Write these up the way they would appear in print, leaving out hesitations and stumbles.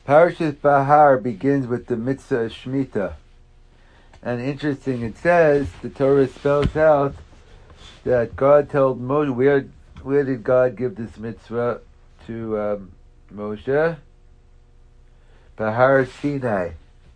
Parashas Bahar begins with the mitzvah of Shemitah. And interesting, it says, the Torah spells out that God told Moshe, where did God give this mitzvah to Moshe? Bahar Sinai.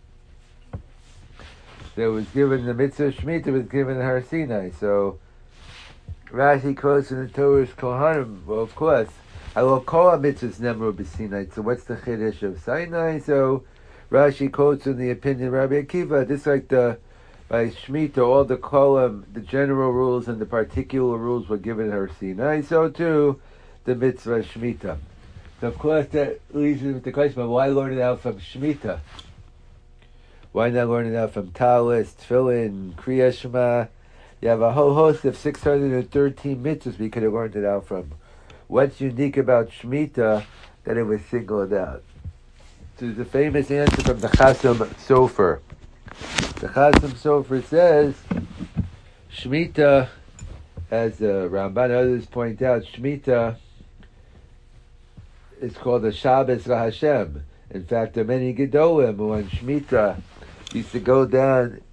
There was given, the mitzvah of Shemitah was given in Har Sinai. So Rashi quotes in the Torah's Kohanim, well, of course, I will call a mitzvahs nemru b'Sinai. So what's the chiddush of Sinai? So Rashi quotes in the opinion of Rabbi Akiva, just like by Shemitah, all the kolam, the general rules and the particular rules were given in Har Sinai. So too, the mitzvah Shemitah. So of course that leads me with the question, why learn it out from Shemitah? Why not learn it out from Talis, Tefillin, Kriya Shema? You have a whole host of 613 mitzvahs we could have learned it out from. What's unique about Shemitah that it was singled out? So there's a famous answer from the Chasam Sofer. The Chasam Sofer says, Shemitah, as the Ramban and others point out, Shemitah is called the Shabbos LaHashem. In fact, there are many Gedolim who on Shemitah used to go down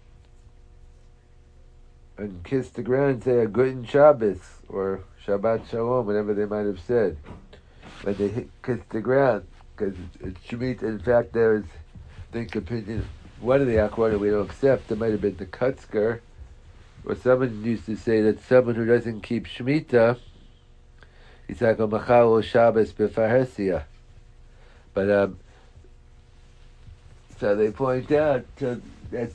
and kiss the ground and say a Guten Shabbos or Shabbat Shalom, whatever they might have said. When they kiss the ground, because it's Shemitah. In fact, there's, I think, opinion, one of the Achronim we don't accept, there might have been the Kutzker, or someone used to say that someone who doesn't keep Shemitah, he's like a Machal Shabbos B'Farhesia. But, so they point out that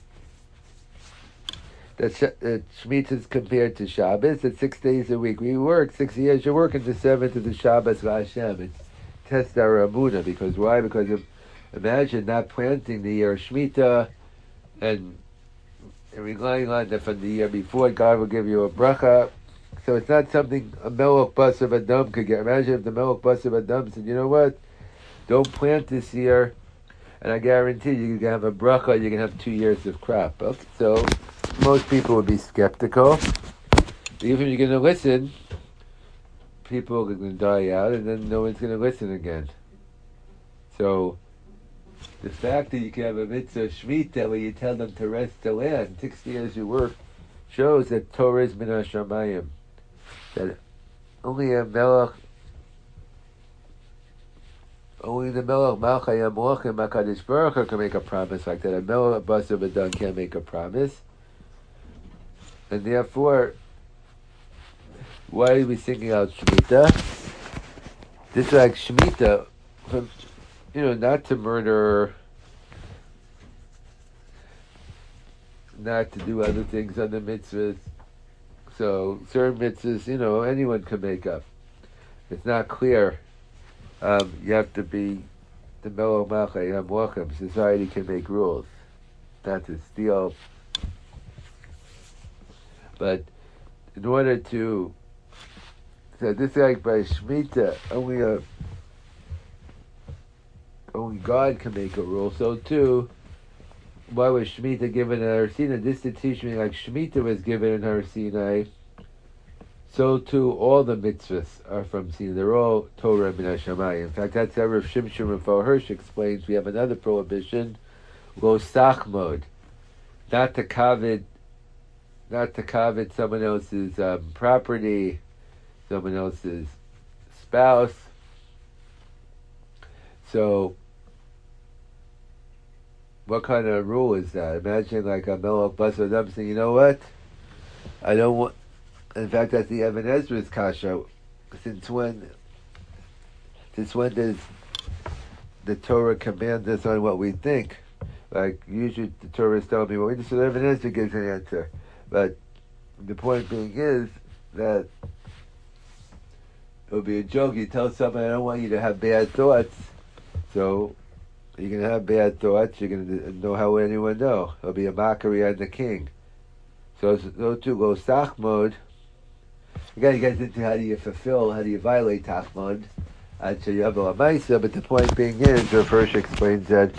Shemitah is compared to Shabbos. It's 6 days a week. We work 6 years. You work into 7th of the Shabbos LaHashem. It tests our Amunah. Because why? Because imagine not planting the year Shemitah and relying on that from the year before. God will give you a bracha. So it's not something a Melech Basar Adam could get. Imagine if the Melech Basar Adam said, you know what? Don't plant this year, and I guarantee you can have a bracha, you can have 2 years of crop. Okay, so most people would be skeptical. Even if you're going to listen, people are going to die out, and then no one's going to listen again. So the fact that you can have a mitzvah Shemitah where you tell them to rest the land, 6 years you work, shows that Torah is min hashamayim. That only a melech, only the Melech Malchai Amorchim HaKadosh Baruch Hu can make a promise like that. A Melech Basar Adam can't make a promise. And therefore, why are we singing out Shemitah? This is like Shemitah, from, not to murder, not to do other things on the mitzvahs. So certain mitzvahs, anyone can make up. It's not clear. You have to be the Melech Malchai Amorchim. Society can make rules, not to steal. But in order to, so this is like by Shemitah, only God can make a rule. So too, why was Shemitah given in Har Sinai? This to teach me like Shemitah was given in Har Sinai. So too, all the mitzvahs are from Sinai. They're all Torah min hashamayim. In fact, that's how Rav Shimshon Raphael Hirsch explains. We have another prohibition: lo sachmod, not to covet someone else's property, someone else's spouse. So, what kind of rule is that? Imagine like a Melech Basar Adam saying, you know what? I don't want. In fact, that's the Even Ezra's kasha. Since when does the Torah command us on what we think? Like, usually the Torah is telling me what we think, so Even Ezra gives an answer. But the point being is that it would be a joke. You tell someone, I don't want you to have bad thoughts. So you're going to have bad thoughts. You're going to know how anyone know. It'll be a mockery on the king. So to go sachmod. Again, you get into how do you violate Tachmod, but the point being is, Rav Hirsch explains that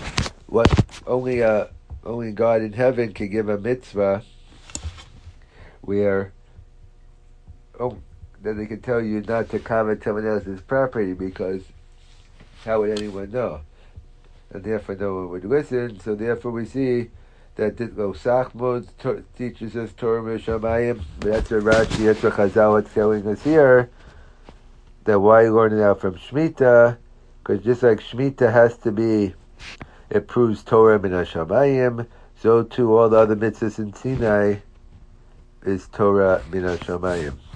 only God in heaven can give a mitzvah where that they can tell you not to covet someone else's property, because how would anyone know? and therefore no one would listen. So therefore we see that Sachmod teaches us Torah Mishamayim. That's what Rashi, that's what Chazal is telling us here. That why you learn it out from Shemitah, because just like Shemitah has to be, it proves Torah Min HaShamayim, so too all the other mitzvahs in Sinai is Torah Min HaShamayim.